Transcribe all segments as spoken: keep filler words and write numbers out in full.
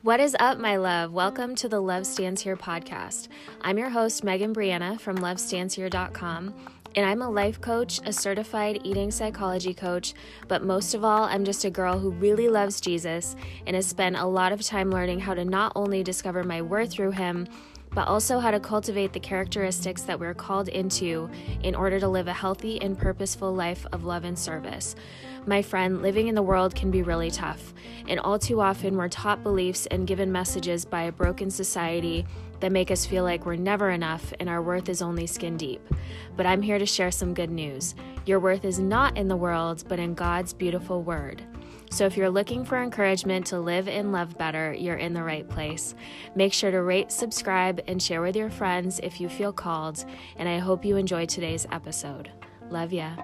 What is up, my love? Welcome to the Love Stands Here podcast. I'm your host, Megan Brianna from love stands here dot com, and I'm a life coach, a certified eating psychology coach, but most of all, I'm just a girl who really loves Jesus and has spent a lot of time learning how to not only discover my worth through him, but also how to cultivate the characteristics that we're called into in order to live a healthy and purposeful life of love and service. My friend, living in the world can be really tough, and all too often we're taught beliefs and given messages by a broken society that make us feel like we're never enough and our worth is only skin deep. But I'm here to share some good news. Your worth is not in the world, but in God's beautiful word. So if you're looking for encouragement to live and love better, you're in the right place. Make sure to rate, subscribe, and share with your friends if you feel called, and I hope you enjoy today's episode. Love ya.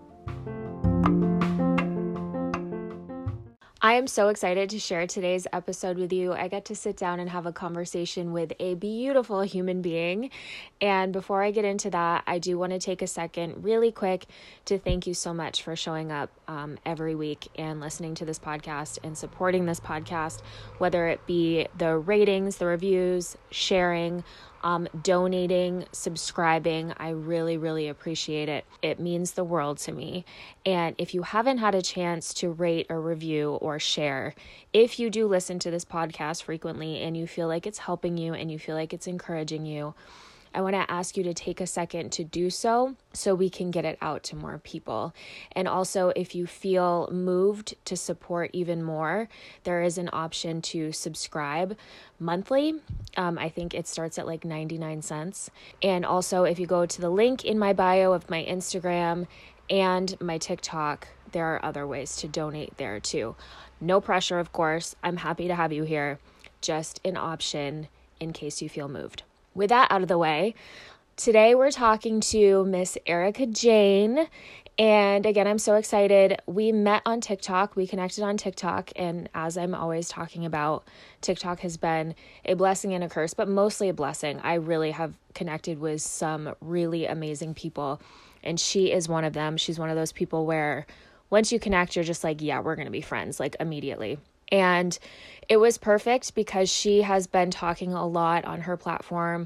I am so excited to share today's episode with you. I get to sit down and have a conversation with a beautiful human being. And before I get into that, I do want to take a second really quick to thank you so much for showing up um, every week and listening to this podcast and supporting this podcast, whether it be the ratings, the reviews, sharing, Um, donating, subscribing. I really, really appreciate it. It means the world to me. And if you haven't had a chance to rate or review or share, if you do listen to this podcast frequently and you feel like it's helping you and you feel like it's encouraging you, I want to ask you to take a second to do so so we can get it out to more people. And also, if you feel moved to support even more, there is an option to subscribe monthly. Um, I think it starts at like ninety-nine cents. And also, if you go to the link in my bio of my Instagram and my TikTok, there are other ways to donate there too. No pressure, of course. I'm happy to have you here. Just an option in case you feel moved. With that out of the way, today we're talking to Miss Erica Jane. And again, I'm so excited. We met on TikTok. We connected on TikTok. And as I'm always talking about, TikTok has been a blessing and a curse, but mostly a blessing. I really have connected with some really amazing people. And she is one of them. She's one of those people where once you connect, you're just like, yeah, we're going to be friends, like immediately. And it was perfect because she has been talking a lot on her platform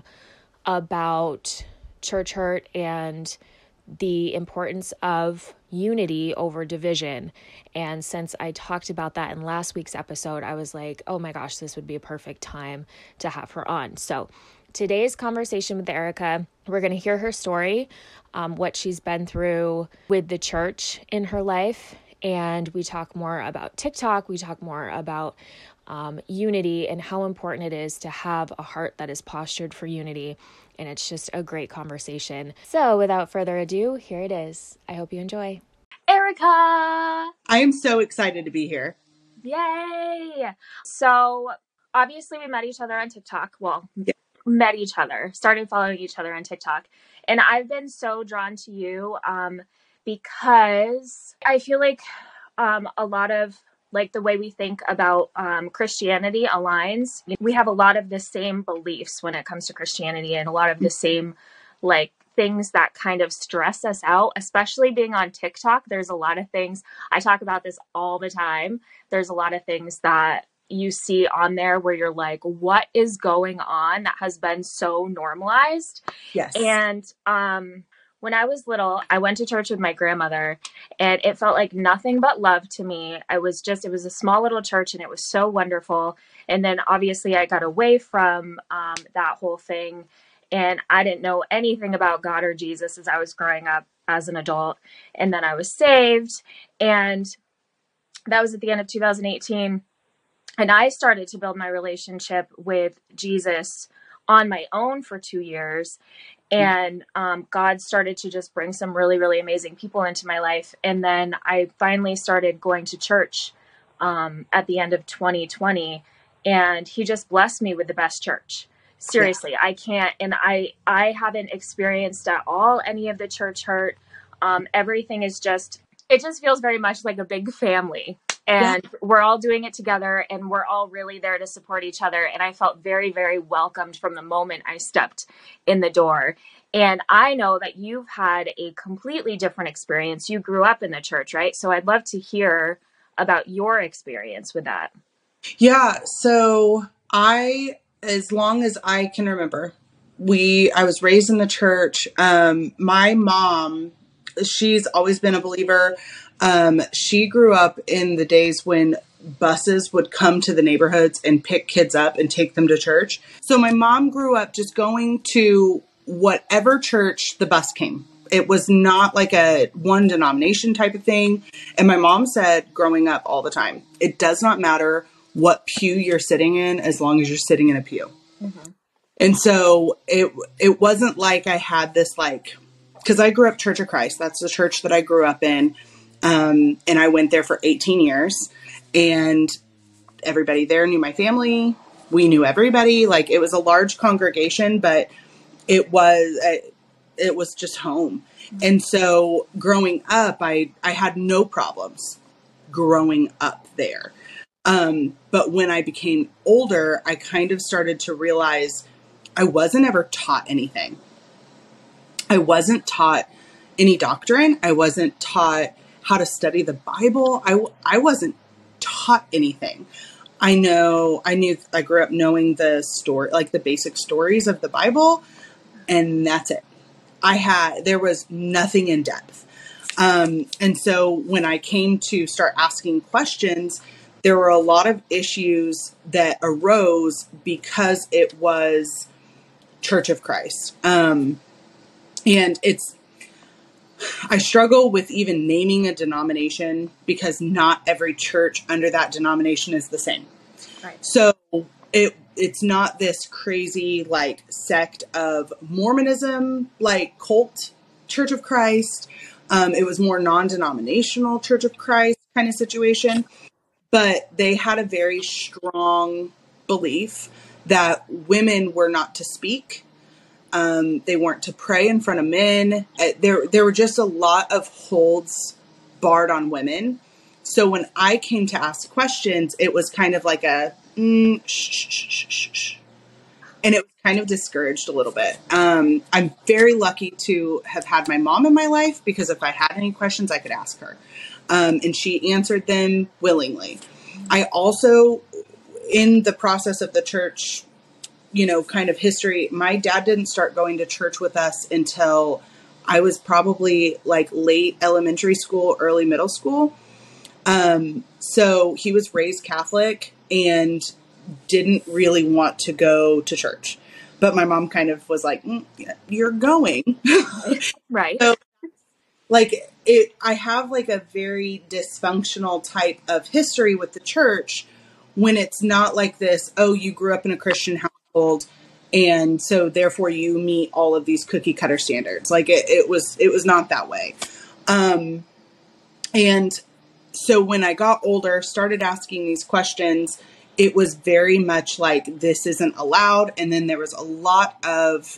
about church hurt and the importance of unity over division. And since I talked about that in last week's episode, I was like, oh my gosh, this would be a perfect time to have her on. So today's conversation with Erica, we're going to hear her story, um, what she's been through with the church in her life. And we talk more about TikTok. We talk more about um, unity and how important it is to have a heart that is postured for unity. And it's just a great conversation. So without further ado, here it is. I hope you enjoy. Erica! I am so excited to be here. Yay! So obviously we met each other on TikTok. Well, Yeah. met each other, started following each other on TikTok. And I've been so drawn to you um, because I feel like um, a lot of like the way we think about um, Christianity aligns. We have a lot of the same beliefs when it comes to Christianity and a lot of the same like things that kind of stress us out, especially being on TikTok. There's a lot of things, I talk about this all the time. There's a lot of things that you see on there where you're like, what is going on that has been so normalized? Yes. And um, when I was little, I went to church with my grandmother and it felt like nothing but love to me. I was just, it was a small little church and it was so wonderful. And then obviously I got away from um, that whole thing. And I didn't know anything about God or Jesus as I was growing up as an adult. And then I was saved. And that was at the end of two thousand eighteen. And I started to build my relationship with Jesus on my own for two years. And um, God started to just bring some really, really amazing people into my life. And then I finally started going to church um, at the end of twenty twenty. And he just blessed me with the best church. Seriously, yeah. I can't, and I, I haven't experienced at all any of the church hurt. Um, everything is just, it just feels very much like a big family. And yeah. We're all doing it together and we're all really there to support each other. And I felt very, very welcomed from the moment I stepped in the door. And I know that you've had a completely different experience. You grew up in the church, right? So I'd love to hear about your experience with that. Yeah, so I, as long as I can remember, we, I was raised in the church. Um, my mom, she's always been a believer. Um, she grew up in the days when buses would come to the neighborhoods and pick kids up and take them to church. So my mom grew up just going to whatever church the bus came. It was not like a one denomination type of thing. And my mom said growing up all the time, it does not matter what pew you're sitting in as long as you're sitting in a pew. Mm-hmm. And so it it wasn't like I had this like, because I grew up Church of Christ. That's the church that I grew up in. Um, and I went there for eighteen years. And everybody there knew my family. We knew everybody. Like, it was a large congregation, but it was it was just home. Mm-hmm. And so growing up, I, I had no problems growing up there. Um, but when I became older, I kind of started to realize I wasn't ever taught anything. I wasn't taught any doctrine. I wasn't taught how to study the Bible. I, I wasn't taught anything. I know, I knew, I grew up knowing the story, like the basic stories of the Bible, and that's it. I had, there was nothing in depth. Um, and so when I came to start asking questions, there were a lot of issues that arose because it was Church of Christ. Um, and it's, I struggle with even naming a denomination because not every church under that denomination is the same. Right. So it it's not this crazy like sect of Mormonism, like cult Church of Christ. Um, it was more non-denominational Church of Christ kind of situation. But they had a very strong belief that women were not to speak. Um, they weren't to pray in front of men. Uh, There, there were just a lot of holds barred on women. So when I came to ask questions, it was kind of like a, mm, shh, shh, shh, shh, shh. And it was kind of discouraged a little bit. Um, I'm very lucky to have had my mom in my life because if I had any questions, I could ask her. Um, and she answered them willingly. I also, in the process of the church, you know, kind of history, my dad didn't start going to church with us until I was probably like late elementary school, early middle school. Um, so he was raised Catholic and didn't really want to go to church. But my mom kind of was like, mm, you're going. Right. So, like, it, I have like a very dysfunctional type of history with the church when it's not like this, oh, you grew up in a Christian household and so therefore you meet all of these cookie cutter standards. Like it, it was, it was not that way. Um, and so when I got older, started asking these questions, it was very much like this isn't allowed. And then there was a lot of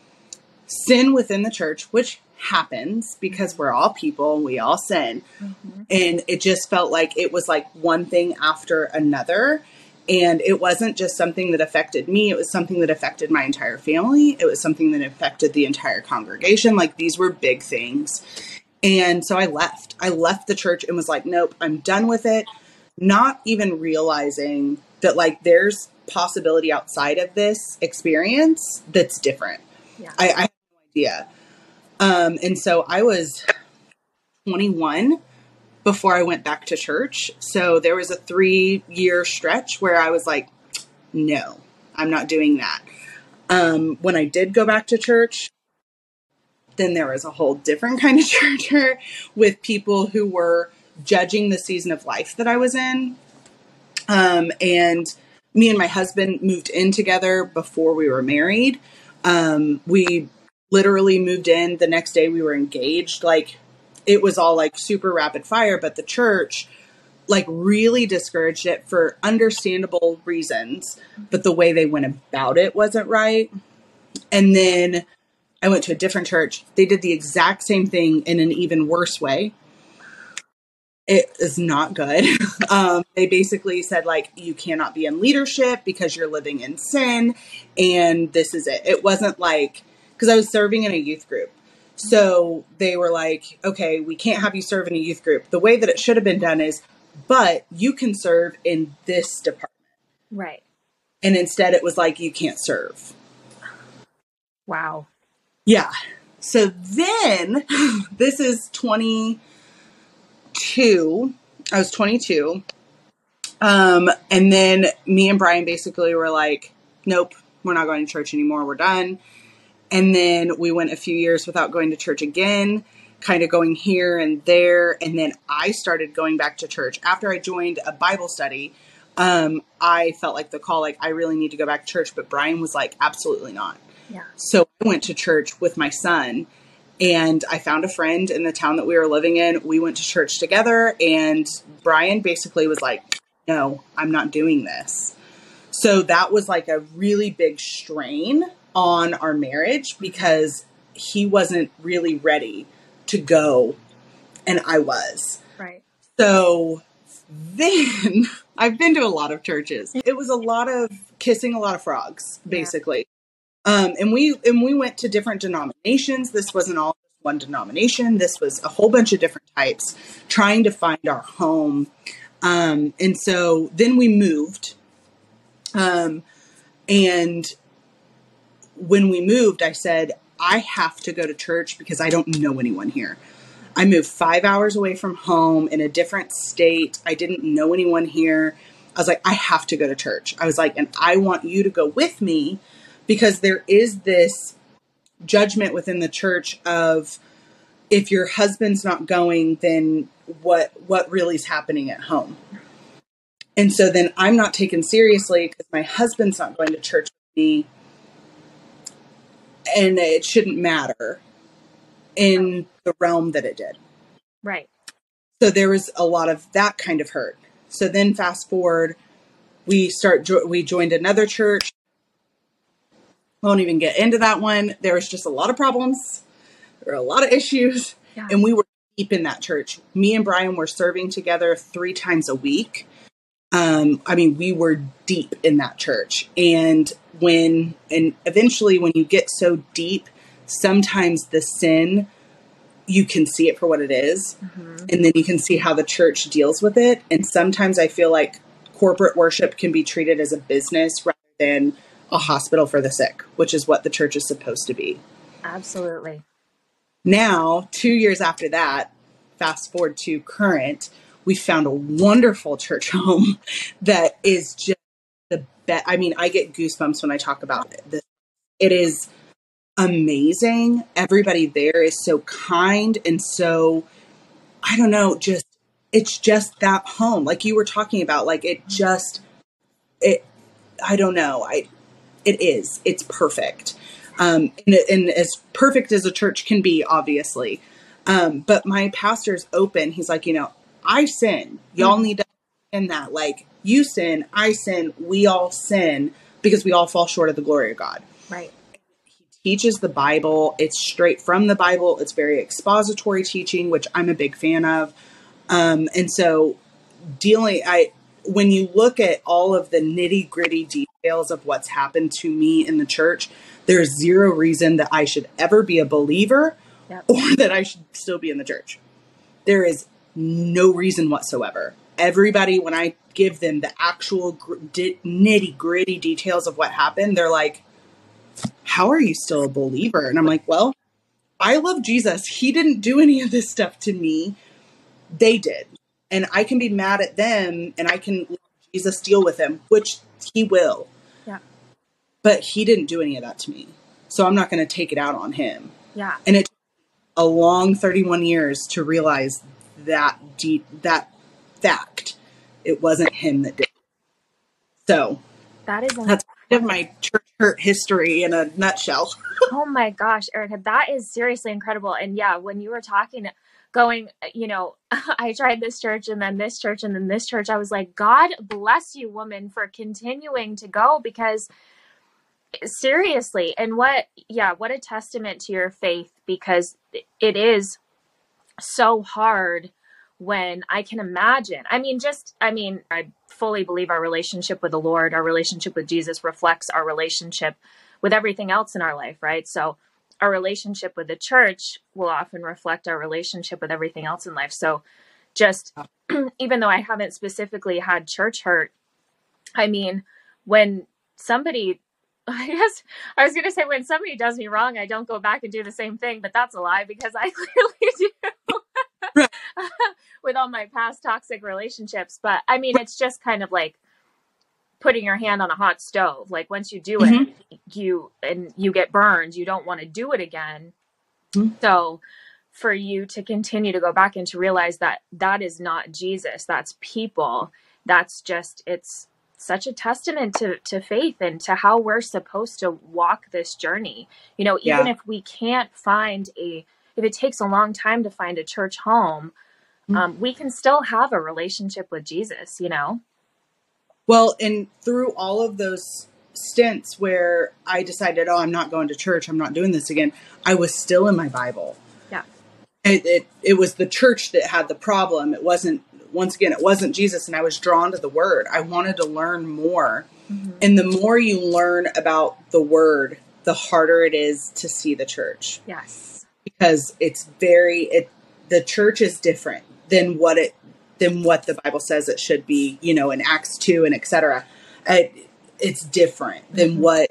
sin within the church, which happens because we're all people and we all sin. Mm-hmm. And it just felt like it was like one thing after another. And it wasn't just something that affected me. It was something that affected my entire family. It was something that affected the entire congregation. Like these were big things. And so I left. I left the church and was like, nope, I'm done with it. Not even realizing that like there's possibility outside of this experience that's different. Yeah. I, I had no idea. Um, and so I was twenty-one before I went back to church. So there was a three year stretch where I was like, no, I'm not doing that. Um, when I did go back to church, then there was a whole different kind of church with people who were judging the season of life that I was in. Um, and me and my husband moved in together before we were married. Um, we literally moved in the next day we were engaged. Like it was all like super rapid fire, but the church like really discouraged it for understandable reasons, but the way they went about it wasn't right. And then I went to a different church. They did the exact same thing in an even worse way. It is not good. um, they basically said like, you cannot be in leadership because you're living in sin. And this is it. It wasn't like, because I was serving in a youth group. So they were like, okay, we can't have you serve in a youth group. The way that it should have been done is but you can serve in this department. Right. And instead it was like, you can't serve. Wow. Yeah. So then this is twenty-two. I was twenty-two. Um, and then me and Brian basically were like, nope, we're not going to church anymore. We're done. And then we went a few years without going to church again, kind of going here and there. And then I started going back to church after I joined a Bible study. Um, I felt like the call, like I really need to go back to church, but Brian was like, absolutely not. Yeah. So I went to church with my son, and I found a friend in the town that we were living in. We went to church together, and Brian basically was like, no, I'm not doing this. So that was like a really big strain on our marriage because he wasn't really ready to go, and I was. Right. So then I've been to a lot of churches. It was a lot of kissing a lot of frogs, basically. Yeah. Um, and we and we went to different denominations. This wasn't all one denomination. This was a whole bunch of different types, trying to find our home. Um, and so then we moved. Um, and when we moved, I said, I have to go to church because I don't know anyone here. I moved five hours away from home in a different state. I didn't know anyone here. I was like, I have to go to church. I was like, and I want you to go with me because there is this judgment within the church of if your husband's not going, then what, what really is happening at home? And so then I'm not taken seriously because my husband's not going to church with me, and it shouldn't matter in the realm that it did. Right. So there was a lot of that kind of hurt. So then fast forward, we start, we joined another church. I won't even get into that one. There was just a lot of problems. There were a lot of issues. Yeah. And we were deep in that church. Me and Brian were serving together three times a week. Um, I mean, we were deep in that church. And when, and eventually when you get so deep, sometimes the sin, you can see it for what it is. Mm-hmm. And then you can see how the church deals with it. And sometimes I feel like corporate worship can be treated as a business rather than a hospital for the sick, which is what the church is supposed to be. Absolutely. Now, two years after that, fast forward to current, we found a wonderful church home that is just the best. I mean, I get goosebumps when I talk about it. It is amazing. Everybody there is so kind and so, I don't know, just, it's just that home. Like you were talking about, like it just, it, I don't know. I, it is, it's perfect. Um, and, and as perfect as a church can be, obviously. Um, but my pastor's open. He's like, you know, I sin. Y'all need to understand that. Like you sin, I sin, we all sin because we all fall short of the glory of God. Right. He teaches the Bible. It's straight from the Bible. It's very expository teaching, which I'm a big fan of. Um, and so dealing, I, when you look at all of the nitty gritty details of what's happened to me in the church, there's zero reason that I should ever be a believer yep. or that I should still be in the church. There is no reason whatsoever. Everybody, when I give them the actual gr- di- nitty gritty details of what happened, they're like, how are you still a believer? And I'm like, well, I love Jesus. He didn't do any of this stuff to me. They did. And I can be mad at them and I can let Jesus deal with them, which he will. Yeah. But he didn't do any of that to me. So I'm not going to take it out on him. Yeah. And it took a long thirty-one years to realize that deep, that fact. It wasn't him that did it. So that is that's kind of my church hurt history in a nutshell. Oh my gosh, Erica, that is seriously incredible. And yeah, when you were talking, going, you know, I tried this church and then this church and then this church, I was like, God bless you, woman, for continuing to go, because seriously, and what, yeah, what a testament to your faith, because it is so hard when I can imagine. I mean, just, I mean, I fully believe our relationship with the Lord, our relationship with Jesus reflects our relationship with everything else in our life, right? So our relationship with the church will often reflect our relationship with everything else in life. So just, even though I haven't specifically had church hurt, I mean, when somebody, I guess I was going to say when somebody does me wrong, I don't go back and do the same thing, but that's a lie because I clearly do Right. with all my past toxic relationships. But I mean, it's just kind of like putting your hand on a hot stove. Like once you do Mhm. it, you, and you get burned, you don't want to do it again. Mhm. So for you to continue to go back and to realize that that is not Jesus, that's people, that's just, it's such a testament to, to faith and to how we're supposed to walk this journey. You know, even Yeah. if we can't find a, if it takes a long time to find a church home, um, we can still have a relationship with Jesus, you know? Well, and through all of those stints where I decided, oh, I'm not going to church, I'm not doing this again, I was still in my Bible. Yeah. It, it, it was the church that had the problem. It wasn't, once again, it wasn't Jesus. And I was drawn to the word. I wanted to learn more. Mm-hmm. And the more you learn about the word, the harder it is to see the church. Yes. Because it's very, it, the church is different than what it, than what the Bible says it should be, you know, in Acts two and et cetera. It, it's different than Mm-hmm. what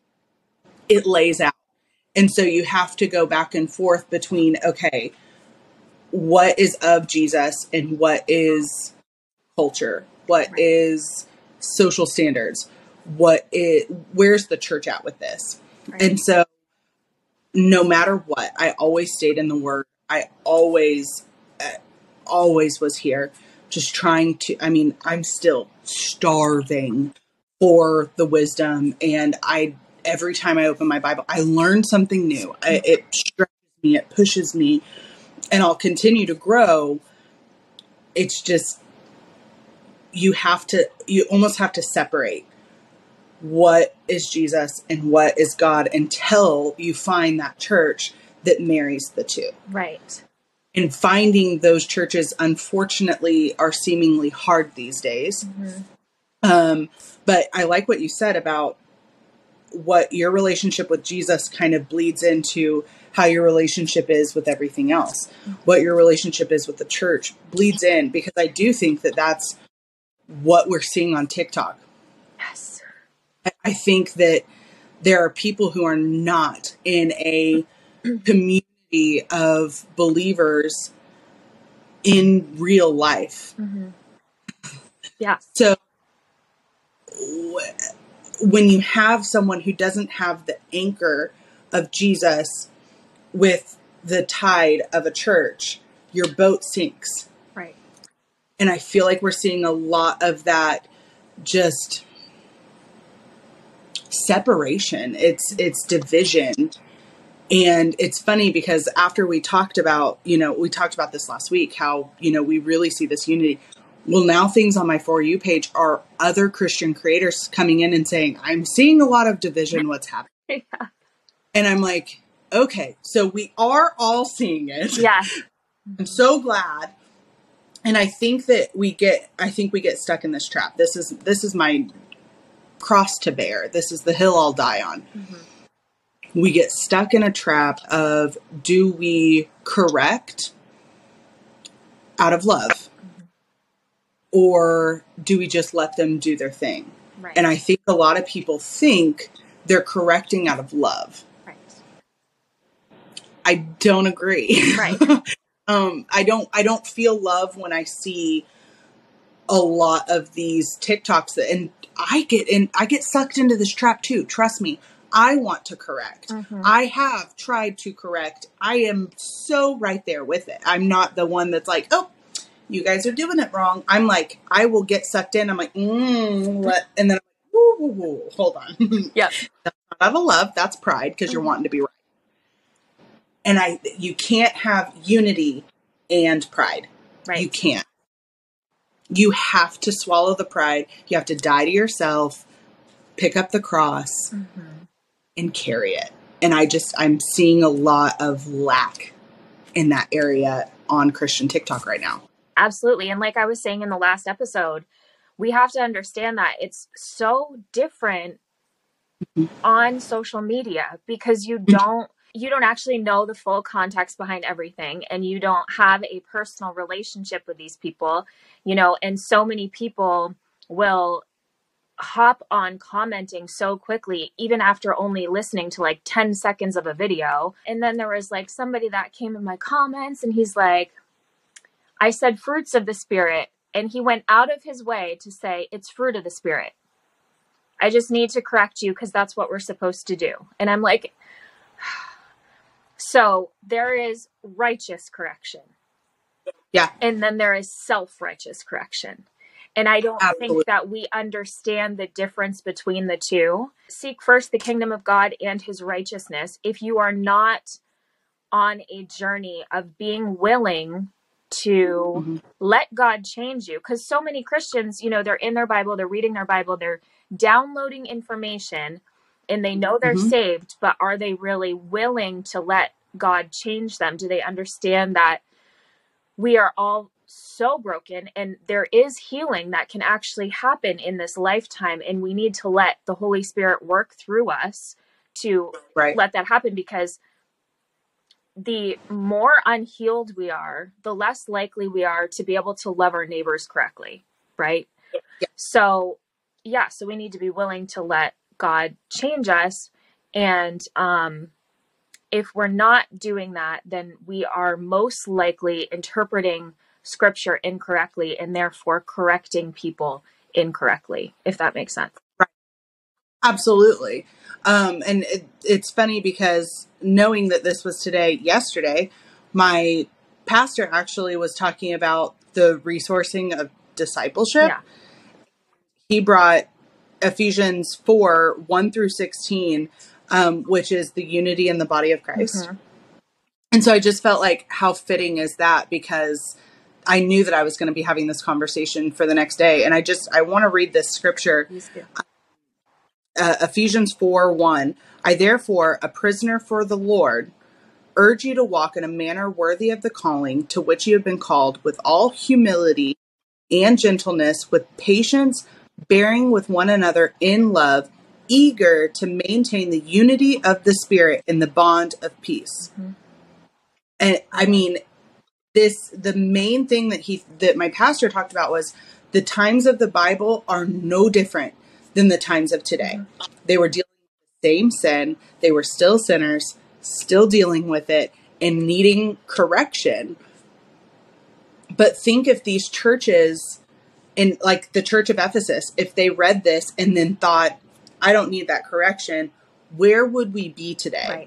it lays out. And so you have to go back and forth between, okay, what is of Jesus and what is culture? What Right. is social standards? What is, where's the church at with this? Right. And so no matter what, I always stayed in the word. I always, uh, always was here just trying to, I mean, I'm still starving for the wisdom. And I, every time I open my Bible, I learn something new. I, it stretches me, it pushes me, and I'll continue to grow. It's just, you have to, you almost have to separate what is Jesus and what is God until you find that church that marries the two. Right. And finding those churches, unfortunately, are seemingly hard these days. Mm-hmm. Um, but I like what you said about what your relationship with Jesus kind of bleeds into how your relationship is with everything else. Mm-hmm. What your relationship is with the church bleeds in, because I do think that that's what we're seeing on TikTok. Yes. I, I think that there are people who are not in a community of believers in real life. Mm-hmm. Yeah. So when you have someone who doesn't have the anchor of Jesus with the tide of a church, your boat sinks. Right. And I feel like we're seeing a lot of that, just separation. It's, it's division. And it's funny because after we talked about, you know, we talked about this last week, how, you know, we really see this unity. Well, now things on my For You page are other Christian creators coming in and saying, I'm seeing a lot of division. What's happening? Yeah. And I'm like, okay, so we are all seeing it. Yeah. I'm so glad. And I think that we get, I think we get stuck in this trap. This is, this is my cross to bear. This is the hill I'll die on. Mm-hmm. We get stuck in a trap of, do we correct out of love? Mm-hmm. Or do we just let them do their thing? Right. And I think a lot of people think they're correcting out of love. Right. I don't agree. Right. um, I don't, I don't feel love when I see a lot of these TikToks that, and I get in, I get sucked into this trap too. Trust me. I want to correct. Mm-hmm. I have tried to correct. I am so right there with it. I'm not the one that's like, oh, you guys are doing it wrong. I'm like, I will get sucked in. I'm like, mm, what? And then I'm like, woo, woo, woo, hold on. Yep. That's not out of love. That's pride, because mm-hmm. you're wanting to be right. And I, you can't have unity and pride. Right. You can't. You have to swallow the pride. You have to die to yourself, pick up the cross, mm-hmm. and carry it. And I just, I'm seeing a lot of lack in that area on Christian TikTok right now. Absolutely. And like I was saying in the last episode, we have to understand that it's so different mm-hmm. on social media, because you don't, you don't actually know the full context behind everything, and you don't have a personal relationship with these people, you know, and so many people will hop on commenting so quickly, even after only listening to like ten seconds of a video. And then there was like somebody that came in my comments and he's like, I said fruits of the Spirit. And he went out of his way to say it's fruit of the Spirit. I just need to correct you because that's what we're supposed to do. And I'm like, so there is righteous correction. Yeah. And then there is self-righteous correction. And I don't Absolutely. think that we understand the difference between the two. Seek first the kingdom of God and his righteousness. If you are not on a journey of being willing to mm-hmm. let God change you, because so many Christians, you know, they're in their Bible, they're reading their Bible, they're downloading information, and they know they're mm-hmm. saved, but are they really willing to let God change them? Do they understand that we are all so broken and there is healing that can actually happen in this lifetime, and we need to let the Holy Spirit work through us to right. let that happen, because the more unhealed we are, the less likely we are to be able to love our neighbors correctly, right? Yeah. So yeah, so we need to be willing to let God change us, and um if we're not doing that, then we are most likely interpreting scripture incorrectly and therefore correcting people incorrectly, if that makes sense. Right. Absolutely. Um, and it, it's funny because knowing that this was today, yesterday, my pastor actually was talking about the resourcing of discipleship. Yeah. He brought Ephesians four, one through sixteen, um, which is the unity in the body of Christ. Mm-hmm. And so I just felt like, how fitting is that? Because I knew that I was going to be having this conversation for the next day. And I just, I want to read this scripture. Uh, Ephesians four, one. I therefore, a prisoner for the Lord, urge you to walk in a manner worthy of the calling to which you have been called, with all humility and gentleness, with patience, bearing with one another in love, eager to maintain the unity of the Spirit in the bond of peace. Mm-hmm. And I mean, this, the main thing that he, that my pastor talked about was the times of the Bible are no different than the times of today. Mm-hmm. They were dealing with the same sin. They were still sinners, still dealing with it and needing correction. But think if these churches, in like the Church of Ephesus, if they read this and then thought, I don't need that correction, where would we be today? Right.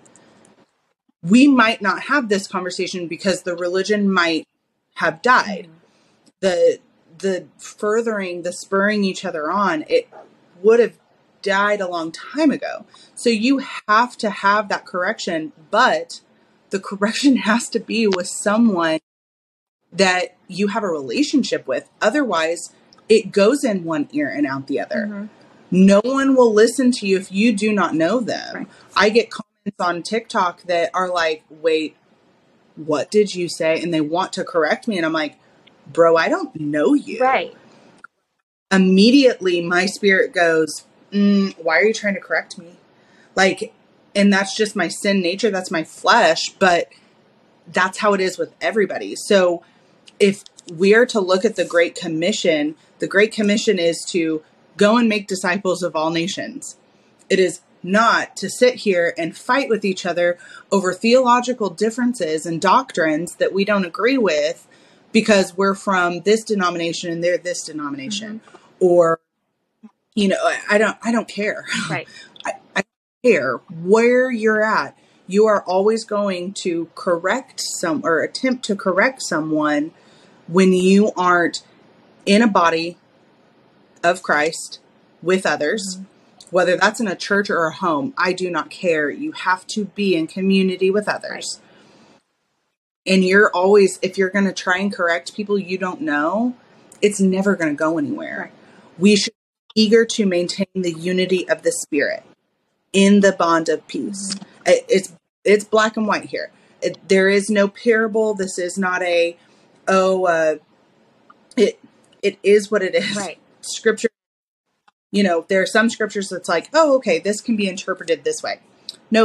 We might not have this conversation because the religion might have died. Mm-hmm. The the furthering, the spurring each other on, it would have died a long time ago. So you have to have that correction, but the correction has to be with someone that you have a relationship with. Otherwise, it goes in one ear and out the other. Mm-hmm. No one will listen to you if you do not know them. Right. I get comments on TikTok that are like, wait, what did you say? And they want to correct me. And I'm like, bro, I don't know you. Right. Immediately, my spirit goes, mm, why are you trying to correct me? Like, and that's just my sin nature. That's my flesh. But that's how it is with everybody. So if we are to look at the Great Commission, the Great Commission is to go and make disciples of all nations. It is not to sit here and fight with each other over theological differences and doctrines that we don't agree with because we're from this denomination and they're this denomination. Mm-hmm. Or, you know, I don't, I don't care. Right. I, I don't care where you're at. You are always going to correct some or attempt to correct someone when you aren't in a body of Christ with others, mm-hmm. whether that's in a church or a home. I do not care. You have to be in community with others. Right. And you're always, if you're going to try and correct people you don't know, it's never going to go anywhere. Right. We should be eager to maintain the unity of the Spirit in the bond of peace. Mm-hmm. It, it's it's black and white here. It, there is no parable. This is not a, oh, uh, it it is what it is. Right. Scripture, you know, there are some scriptures that's like, oh, okay, this can be interpreted this way. Nope.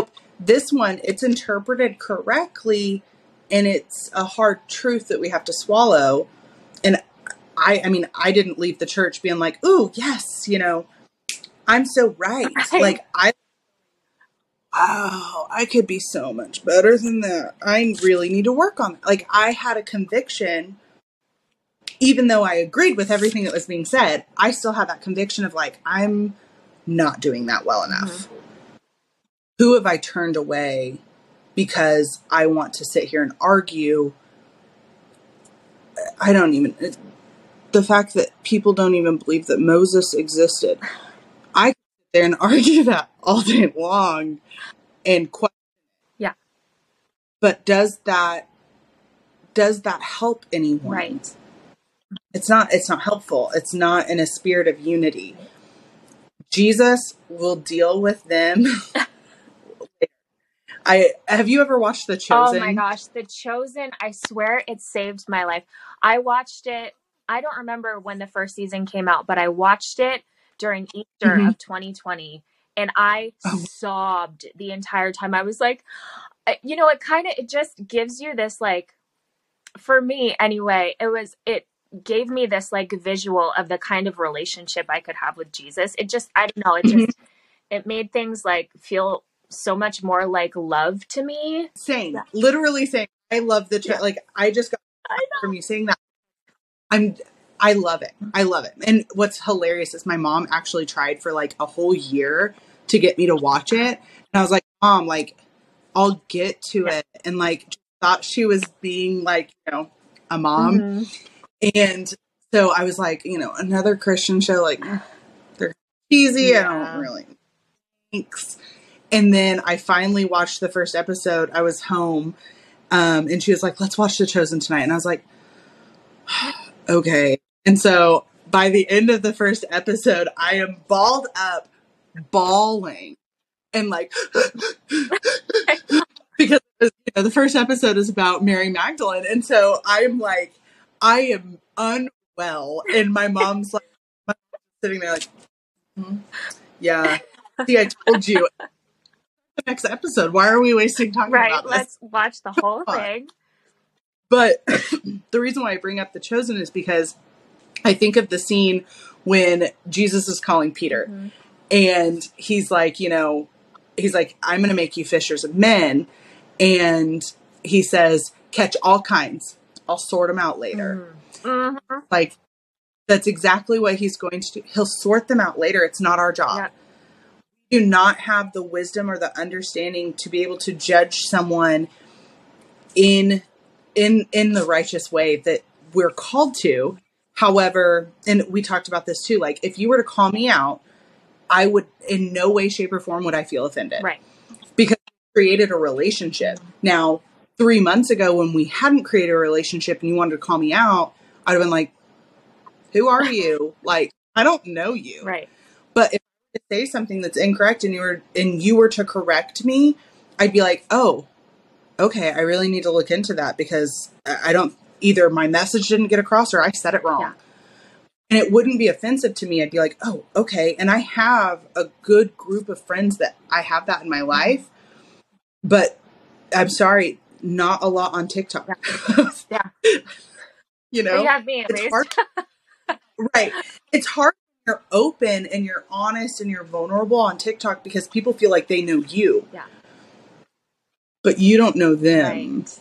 This one, it's interpreted correctly, and it's a hard truth that we have to swallow. And I, I mean, I didn't leave the church being like, "Ooh, yes, you know, I'm so right." Right. Like, I, oh, I could be so much better than that. I really need to work on it. Like, I had a conviction, even though I agreed with everything that was being said, I still had that conviction of like, I'm not doing that well enough. Mm-hmm. Who have I turned away because I want to sit here and argue? I don't even, the fact that people don't even believe that Moses existed. I could sit there and argue that all day long and question. Yeah. But does that, does that help anyone? Right. It's not, it's not helpful. It's not in a spirit of unity. Jesus will deal with them. I have you ever watched The Chosen? Oh my gosh, The Chosen, I swear it saved my life. I watched it, I don't remember when the first season came out, but I watched it during Easter mm-hmm. of twenty twenty, and I oh. sobbed the entire time. I was like, you know, it kind of, it just gives you this, like, for me anyway, it was, it gave me this like visual of the kind of relationship I could have with Jesus. It just, I don't know, it just, mm-hmm. it made things like feel so much more like love to me. Same, yeah. Literally saying, I love the, ch- yeah. like, I just got from you saying that. I'm, I love it. I love it. And what's hilarious is my mom actually tried for like a whole year to get me to watch it. And I was like, Mom, like, I'll get to yeah. it. And like, thought she was being like, you know, a mom. Mm-hmm. And so I was like, you know, another Christian show, like, they're cheesy. Yeah. I don't really. Thanks. And then I finally watched the first episode. I was home, um, and she was like, let's watch The Chosen tonight. And I was like, okay. And so by the end of the first episode, I am balled up, bawling, and like, because you know, the first episode is about Mary Magdalene. And so I'm like, I am unwell. And my mom's like, my mom's sitting there like, hmm? Yeah. See, I told you. The next episode. Why are we wasting time right, about this? Let's watch the whole thing. But the reason why I bring up The Chosen is because I think of the scene when Jesus is calling Peter. Mm-hmm. And he's like, you know, he's like, I'm going to make you fishers of men. And he says, catch all kinds. I'll sort them out later. Mm-hmm. Like, that's exactly what he's going to do. He'll sort them out later. It's not our job. Yeah. We do not have the wisdom or the understanding to be able to judge someone in in in the righteous way that we're called to. However, and we talked about this too, like if you were to call me out, I would in no way, shape, or form would I feel offended. Right. Because we created a relationship. Now, three months ago when we hadn't created a relationship and you wanted to call me out, I'd have been like, who are you? Like, I don't know you. Right. But if I were to say something that's incorrect and you were and you were to correct me, I'd be like, oh, okay, I really need to look into that because I don't either my message didn't get across or I said it wrong. Yeah. And it wouldn't be offensive to me. I'd be like, oh, okay. And I have a good group of friends that I have that in my life. But I'm sorry, not a lot on TikTok. Yeah. yeah. You know, you have me at it's least. hard. Right. It's hard when you're open and you're honest and you're vulnerable on TikTok because people feel like they know you. Yeah. But you don't know them. Right.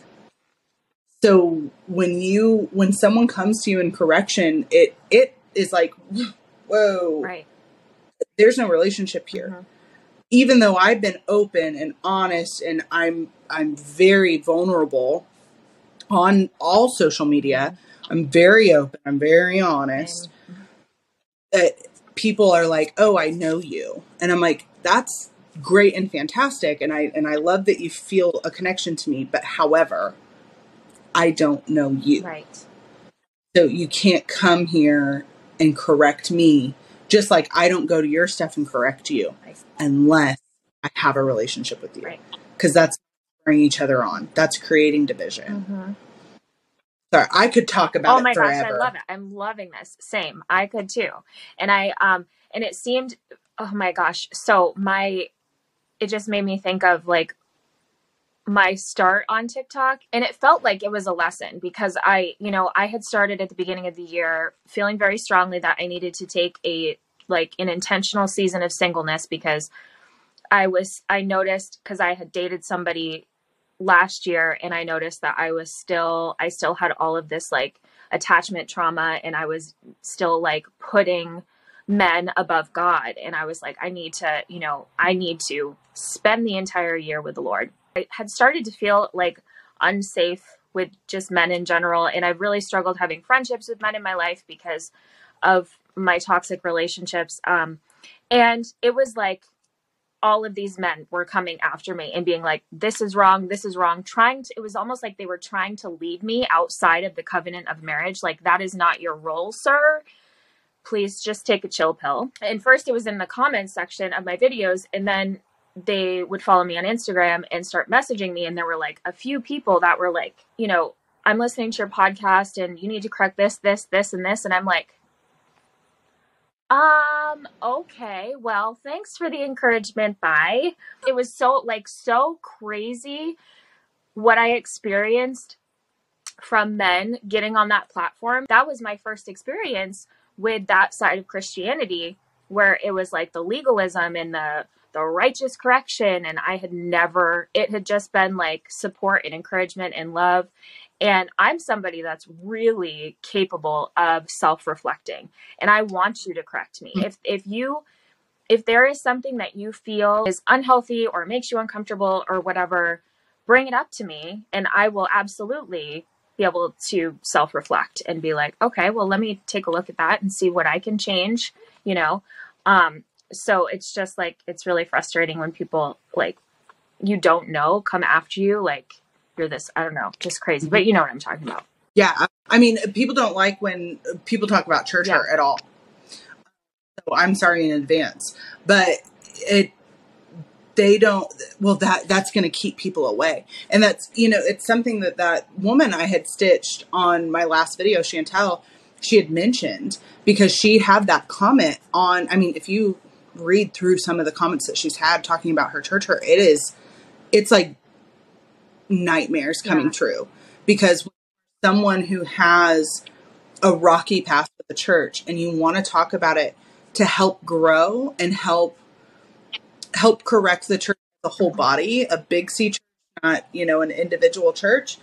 So when you when someone comes to you in correction, it it is like, whoa. Right. There's no relationship here. Mm-hmm. Even though I've been open and honest and I'm I'm very vulnerable on all social media. Mm-hmm. I'm very open. I'm very honest. Mm-hmm. That people are like, "Oh, I know you." And I'm like, "That's great and fantastic, and I and I love that you feel a connection to me, but however, I don't know you. Right. So you can't come here and correct me, just like I don't go to your stuff and correct you unless I have a relationship with you. Right. Because that's bringing each other on. That's creating division. Mm-hmm. Sorry, I could talk about it Oh my it gosh, I love it. I'm loving this. Same. I could too. And I, um, and it seemed, oh my gosh. So my, it just made me think of like my start on TikTok, and it felt like it was a lesson because I, you know, I had started at the beginning of the year feeling very strongly that I needed to take a like an intentional season of singleness because I was I noticed because I had dated somebody last year and I noticed that I was still I still had all of this like attachment trauma, and I was still like putting men above God, and I was like, I need to, you know, I need to spend the entire year with the Lord. I had started to feel like unsafe with just men in general, and I've really struggled having friendships with men in my life because of my toxic relationships. Um, and it was like all of these men were coming after me and being like, this is wrong, this is wrong, trying to, it was almost like they were trying to lead me outside of the covenant of marriage. Like, that is not your role, sir. Please just take a chill pill. And first it was in the comments section of my videos, and then they would follow me on Instagram and start messaging me. And there were like a few people that were like, you know, I'm listening to your podcast and you need to correct this, this, this, and this. And I'm like, Um, okay. Well, thanks for the encouragement. Bye. It was so like so crazy what I experienced from men getting on that platform. That was my first experience with that side of Christianity, where it was like the legalism and the the righteous correction, and I had never, it had just been like support and encouragement and love. And I'm somebody that's really capable of self-reflecting, and I want you to correct me. If if you if there is something that you feel is unhealthy or makes you uncomfortable or whatever, bring it up to me, and I will absolutely be able to self-reflect and be like, okay, well, let me take a look at that and see what I can change, you know? Um, so it's just like, it's really frustrating when people like, you don't know, come after you. Like you're this, I don't know, just crazy, but you know what I'm talking about. Yeah. I mean, people don't like when people talk about church Yeah. hurt at all. So I'm sorry in advance, but it, they don't, well, that, that's going to keep people away. And that's, you know, it's something that that woman I had stitched on my last video, Chantel, she had mentioned, because she had that comment on, I mean, if you read through some of the comments that she's had talking about her church hurt, it is, it's like nightmares coming Yeah. true, because someone who has a rocky past with the church and you want to talk about it to help grow and help help correct the church, the whole body, a big C church, not, you know, an individual church,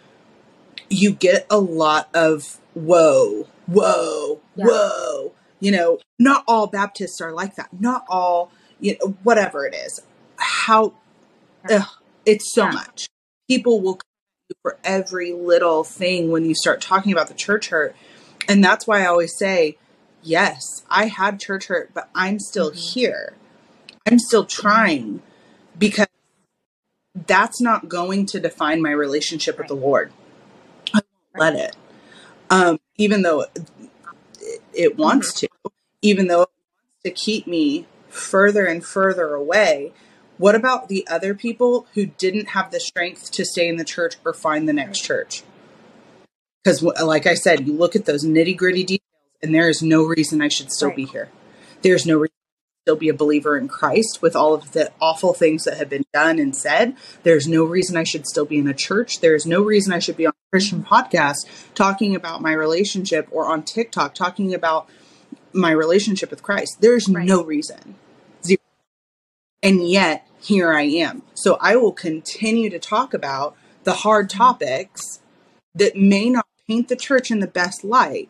you get a lot of whoa, whoa, Yeah. whoa. You know, not all Baptists are like that. Not all, you know, whatever it is. How, ugh, it's so Yeah. much. People will come for every little thing when you start talking about the church hurt. And that's why I always say, yes, I had church hurt, but I'm still Mm-hmm. here. I'm still trying, because that's not going to define my relationship with Right. the Lord. I won't Right. let it. Um, even though it, it wants Mm-hmm. to, even though it wants to keep me further and further away. What about the other people who didn't have the strength to stay in the church or find the next Right. church? Because like I said, you look at those nitty gritty details and there is no reason I should still Right. be here. There's no reason still be a believer in Christ with all of the awful things that have been done and said. There's no reason I should still be in a church. There's no reason I should be on a Christian podcast talking about my relationship, or on TikTok talking about my relationship with Christ. There's Right. no reason. Zero. And yet here I am. So I will continue to talk about the hard topics that may not paint the church in the best light,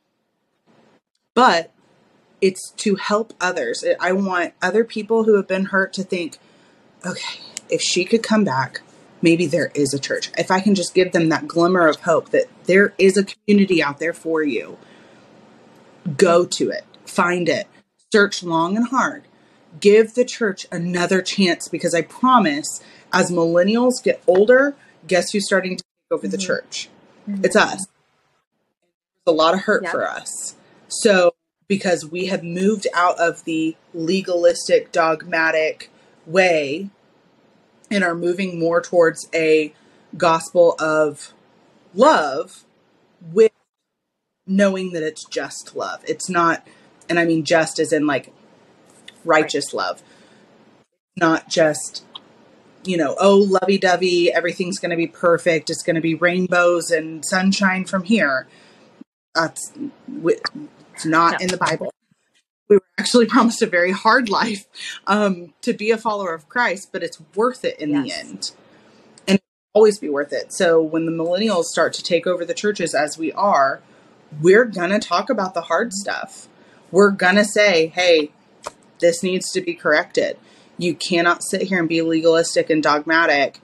but it's to help others. I want other people who have been hurt to think, okay, if she could come back, maybe there is a church. If I can just give them that glimmer of hope that there is a community out there for you, go to it, find it, search long and hard, give the church another chance, because I promise, as millennials get older, guess who's starting to take over Mm-hmm. the church? Mm-hmm. It's us. There's a lot of hurt Yep. for us. So, because we have moved out of the legalistic, dogmatic way and are moving more towards a gospel of love, with knowing that it's just love. It's not, and I mean just as in like righteous love, not just you know, oh, lovey-dovey, everything's going to be perfect. It's going to be rainbows and sunshine from here. That's it's not No. in the Bible. We were actually promised a very hard life um, to be a follower of Christ, but it's worth it in Yes. the end. And it'll always be worth it. So when the millennials start to take over the churches as we are, we're going to talk about the hard stuff. We're going to say, hey, this needs to be corrected. You cannot sit here and be legalistic and dogmatic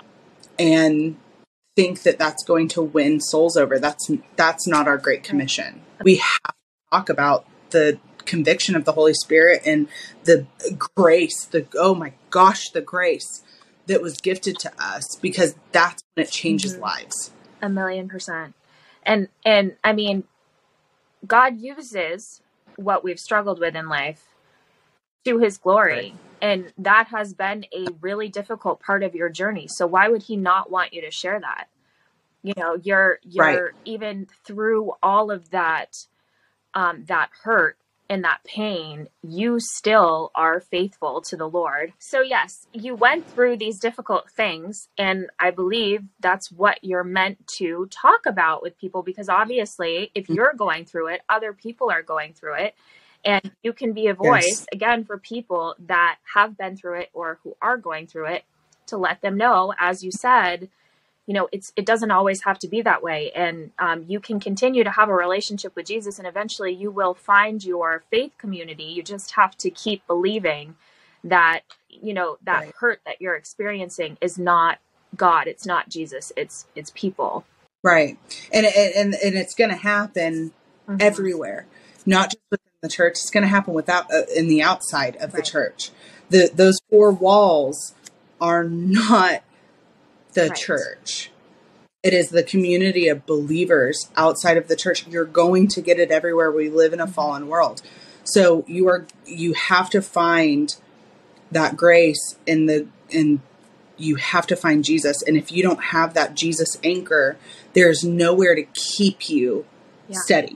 and think that that's going to win souls over. That's that's not our Great Commission. We have to talk about the conviction of the Holy Spirit and the grace, the oh my gosh, the grace that was gifted to us, because that's when it changes Mm-hmm. lives. A million percent. And and I mean, God uses what we've struggled with in life to his glory. Right. And that has been a really difficult part of your journey. So why would he not want you to share that? You know, you're you're Right. even through all of that um that hurt and that pain, you still are faithful to the Lord. So yes, you went through these difficult things, and I believe that's what you're meant to talk about with people, because obviously if you're going through it, other people are going through it, and you can be a voice, Yes. again, for people that have been through it or who are going through it, to let them know, as you said, you know, it's, it doesn't always have to be that way. And um, you can continue to have a relationship with Jesus, and eventually you will find your faith community. You just have to keep believing that, you know, that Right. hurt that you're experiencing is not God. It's not Jesus. It's, it's people. Right. And, and, and it's going to happen Mm-hmm. everywhere, not just within the church. It's going to happen without uh, in the outside of the Right. church. The, those four walls are not the Right. church. It is the community of believers outside of the church. You're going to get it everywhere. We live in a fallen world. So you are, you have to find that grace in the, in, you have to find Jesus. And if you don't have that Jesus anchor, there's nowhere to keep you Yeah. steady.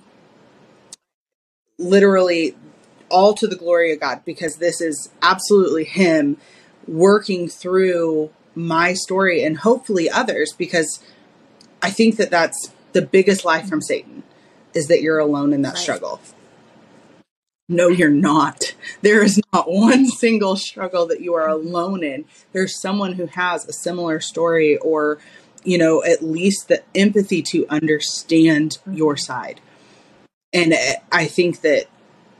Literally all to the glory of God, because this is absolutely him working through my story and hopefully others, because I think that that's the biggest lie from Satan, is that you're alone in that Right. struggle. No, you're not. There is not one single struggle that you are alone in. There's someone who has a similar story, or, you know, at least the empathy to understand Mm-hmm. your side. And I think that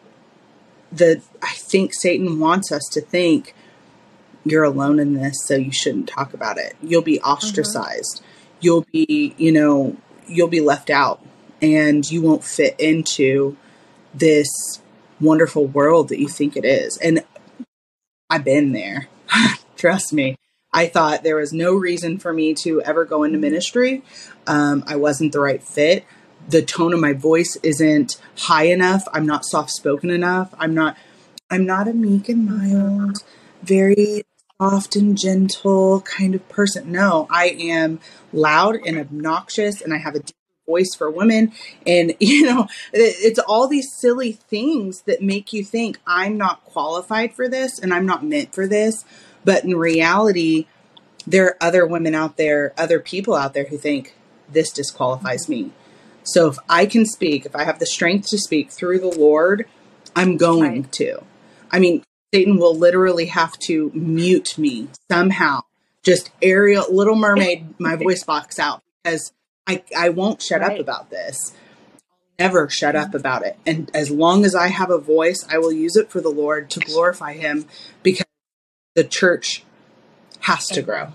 the, I think Satan wants us to think you're alone in this, so you shouldn't talk about it. You'll be ostracized. Mm-hmm. You'll be, you know, you'll be left out, and you won't fit into this wonderful world that you think it is. And I've been there. Trust me. I thought there was no reason for me to ever go into ministry. Um, I wasn't the right fit. The tone of my voice isn't high enough. I'm not soft-spoken enough. I'm not, I'm not a meek and mild, very soft and gentle kind of person. No, I am loud and obnoxious, and I have a deep voice for women. And, you know, it's all these silly things that make you think I'm not qualified for this and I'm not meant for this. But in reality, there are other women out there, other people out there who think this disqualifies me. So if I can speak, if I have the strength to speak through the Lord, I'm going Right. to. I mean, Satan will literally have to mute me somehow. Just Ariel, Little Mermaid, my voice box out, because I, I won't shut Right. up about this. Never shut up about it. And as long as I have a voice, I will use it for the Lord to glorify him, because the church has to grow.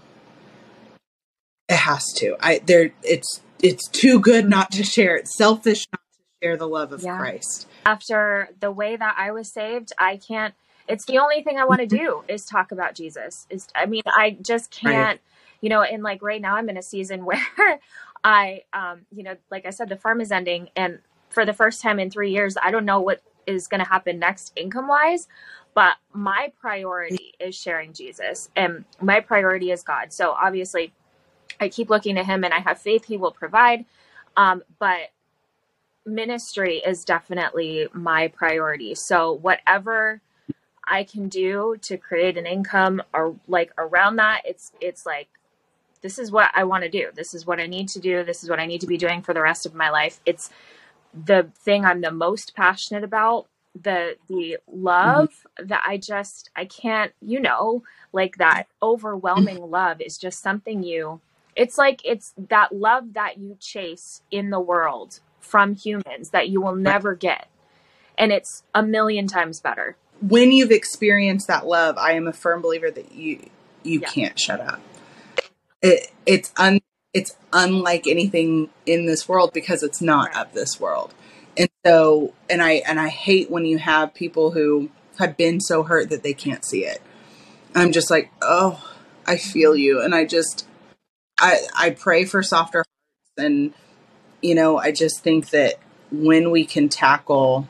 It has to. I there it's it's too good not to share. It's selfish not to share the love of Yeah. Christ. After the way that I was saved, I can't, it's the only thing I want to do is talk about Jesus. Is I mean, I just can't, Right. you know, and like right now I'm in a season where I, um, you know, like I said, the farm is ending, and for the first time in three years, I don't know what is going to happen next income wise, but my priority is sharing Jesus, and my priority is God. So obviously I keep looking to him, and I have faith he will provide. Um, but ministry is definitely my priority. So whatever I can do to create an income or like around that, it's, it's like, this is what I want to do. This is what I need to do. This is what I need to be doing for the rest of my life. It's the thing I'm the most passionate about. The, the love mm-hmm. that I just, I can't, you know, like that overwhelming love is just something you, it's like, it's that love that you chase in the world from humans that you will never get. And it's a million times better. When you've experienced that love, I am a firm believer that you, you yeah. can't shut up. It, it's un, it's unlike anything in this world because it's not right. of this world. And so, and I, and I hate when you have people who have been so hurt that they can't see it. I'm just like, oh, I feel you. And I just, I, I pray for softer hearts. And, you know, I just think that when we can tackle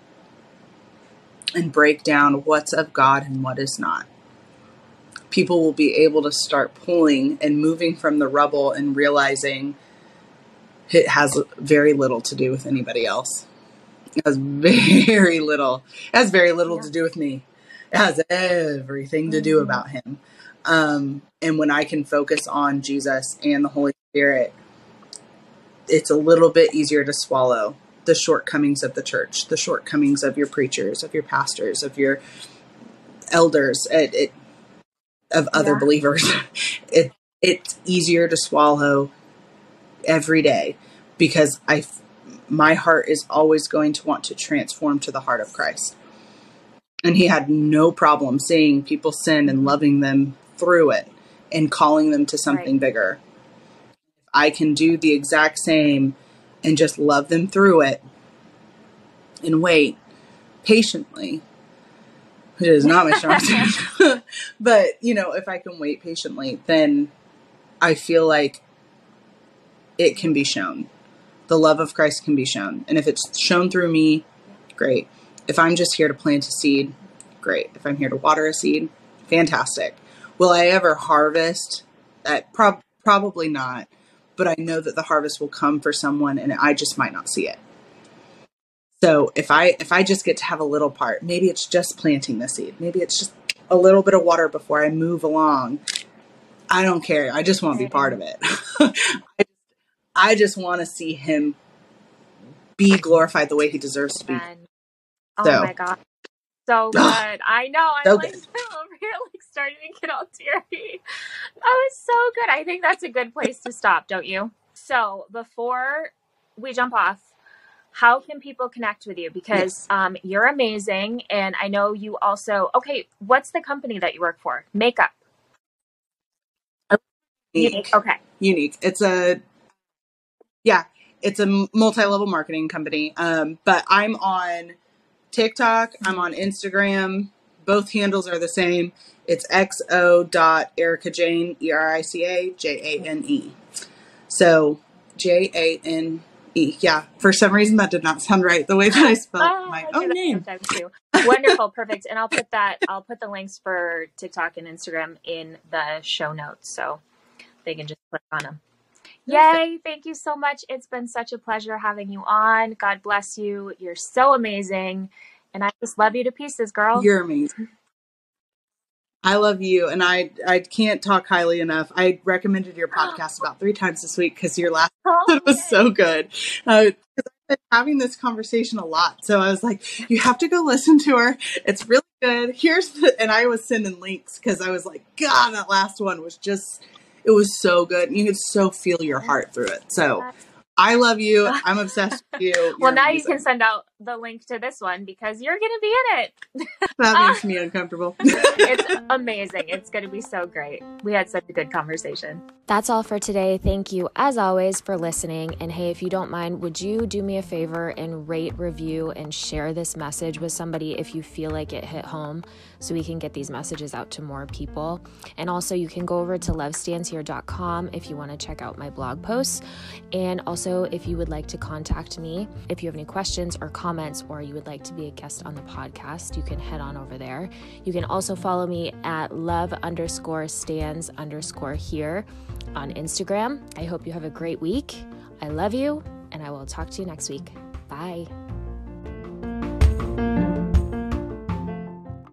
and break down what's of God and what is not, people will be able to start pulling and moving from the rubble and realizing it has very little to do with anybody else. It has very little. It has very little yeah. to do with me. It has everything to do about him. Um, and when I can focus on Jesus and the Holy Spirit, it's a little bit easier to swallow the shortcomings of the church, the shortcomings of your preachers, of your pastors, of your elders. It, it of other yeah. believers. It it's easier to swallow every day because I, my heart is always going to want to transform to the heart of Christ. And he had no problem seeing people sin and loving them through it and calling them to something right. bigger. I can do the exact same and just love them through it and wait patiently. It is not my strong suit. But, you know, if I can wait patiently, then I feel like it can be shown. The love of Christ can be shown. And if it's shown through me, great. If I'm just here to plant a seed, great. If I'm here to water a seed, fantastic. Will I ever harvest? That prob- probably not. But I know that the harvest will come for someone and I just might not see it. So if I if I just get to have a little part, maybe it's just planting the seed. Maybe it's just a little bit of water before I move along. I don't care. I just want to be part of it. I, I just want to see him be glorified the way he deserves to be. Oh so. My God. So good. I know. I'm so like over here like starting to get all teary. That was so good. I think that's a good place to stop, don't you? So before we jump off, how can people connect with you? Because yes. um, you're amazing. And I know you also, okay, what's the company that you work for? Makeup. Unique. Unique. Okay. Unique. It's a, yeah, it's a multi-level marketing company. Um, but I'm on TikTok. I'm on Instagram. Both handles are the same. It's X O dot Erica Jane, E R I C A J A N E. So J A N E. Yeah. For some reason that did not sound right. The way that I spelled oh, my I own name. Too. Wonderful. Perfect. And I'll put that, I'll put the links for TikTok and Instagram in the show notes. So they can just click on them. Yay. Thank you so much. It's been such a pleasure having you on. God bless you. You're so amazing. And I just love you to pieces, girl. You're amazing. I love you. And I, I can't talk highly enough. I recommended your podcast about three times this week because your last oh, episode was so good. Uh, I've been having this conversation a lot. So I was like, you have to go listen to her. It's really good. Here's the, and I was sending links because I was like, God, that last one was just, it was so good. And you could so feel your heart through it. So I love you. I'm obsessed with you. You're well, now amazing. You can send out the link to this one because you're going to be in it. That makes me uncomfortable. It's amazing. It's going to be so great. We had such a good conversation. That's all for today. Thank you, as always, for listening. And hey, if you don't mind, would you do me a favor and rate, review, and share this message with somebody if you feel like it hit home so we can get these messages out to more people. And also, you can go over to love stands here dot com if you want to check out my blog posts. And also, if you would like to contact me, if you have any questions or comments, or you would like to be a guest on the podcast, you can head on over there. You can also follow me at love underscore stands underscore here on Instagram. I hope you have a great week. I love you, and I will talk to you next week. Bye.